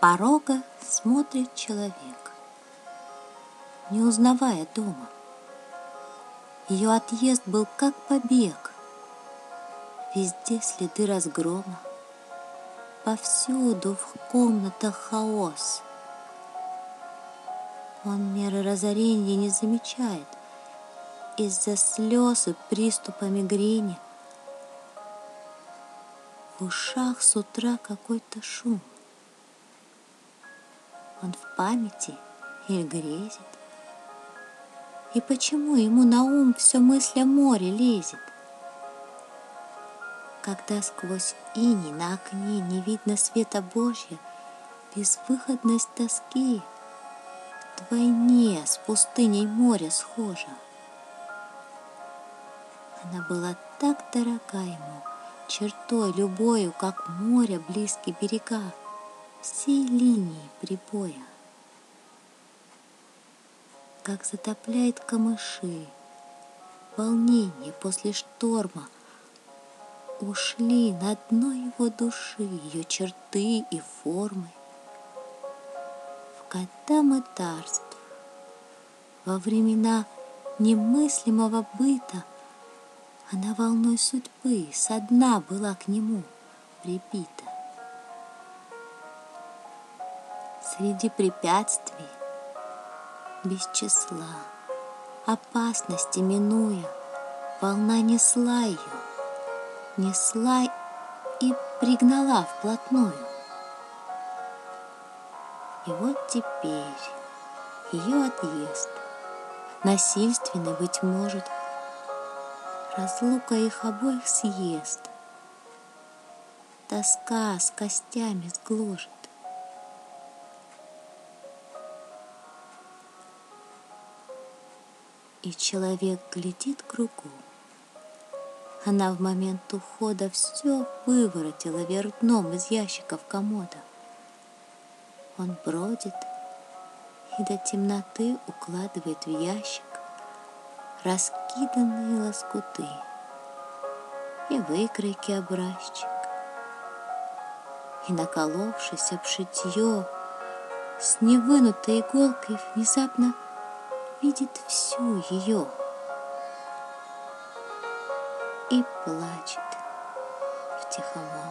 порога смотрит человек, не узнавая дома. Ее отъезд был как побег. Везде следы разгрома, повсюду в комнатах хаос. Он меры разорения не замечает из-за слез и приступа мигрени. В ушах с утра какой-то шум. Он в памяти или грезит? И почему ему на ум все мысль о море лезет? Когда сквозь иней на окне не видно света Божья, безвыходность тоски вдвойне с пустыней моря схожа. Она была так дорога ему, чертой любою, как море близкие берега, всей линии прибоя. Как затопляет камыши, волнение после шторма, ушли на дно его души ее черты и формы. В года мытарств, во времена немыслимого быта, она волной судьбы со дна была к нему прибита. Среди препятствий без числа, опасности минуя, волна несла ее, несла и пригнала вплотную. И вот теперь ее отъезд, насильственный, быть может, разлука их обоих съест, тоска с костями сгложит. И человек глядит кругом. Она в момент ухода все выворотила вверх дном из ящиков комода. Он бродит и до темноты укладывает в ящик раскиданные лоскуты и выкройки образчик, и, наколовшись об шитье, с невынутой иголкой внезапно видит всю ее и плачет в тихомолке.